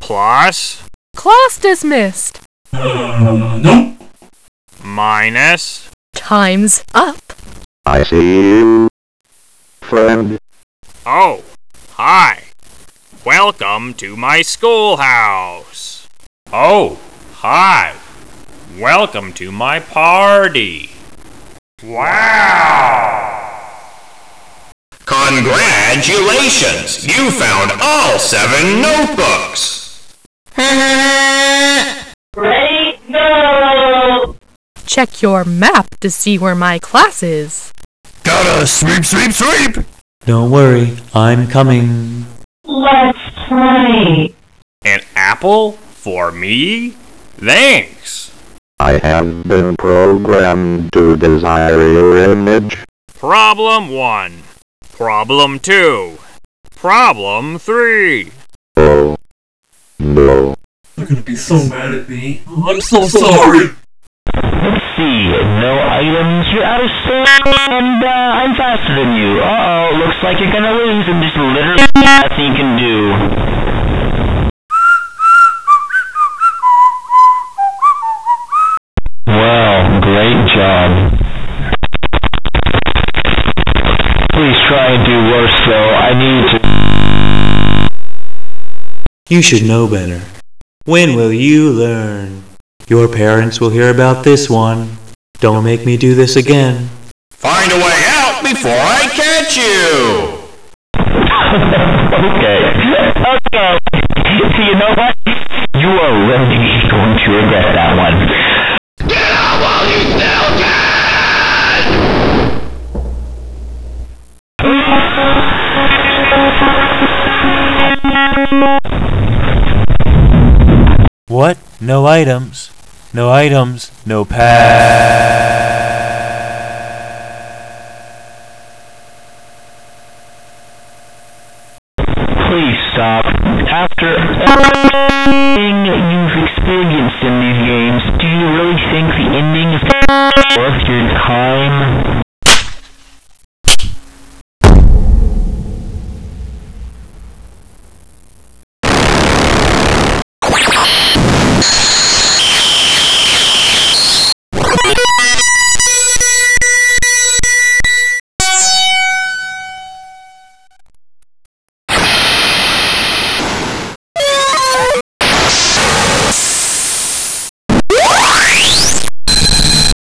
plus Class dismissed. Nope. minus. Time's up. I see you, friend. Oh, hi. Welcome to my schoolhouse. Oh, hi. Welcome to my party. Wow! Congratulations! You found all 7 notebooks! Ready? Go! Check your map to see where my class is. Gotta sweep, sweep, sweep! Don't worry, I'm coming. Let's play. An apple for me? Thanks. I have been programmed to desire your image. Problem 1. Problem 2. Problem 3. Oh, no. They're gonna be so mad at me. I'm so sorry. Let's see, no items, you're out of stock, and I'm faster than you. Uh-oh, looks like you're gonna lose, and there's literally nothing you can do. Well, great job. Please try and do worse, though. I need to... You should know better. When will you learn? Your parents will hear about this one. Don't make me do this again. Find a way out before I catch you! Okay. So you know what? You are really going to regret that one. Get out while you still can! What? No items? No items, no pass. Please stop. After everything you've experienced in these games, do you really think the ending is worth your time?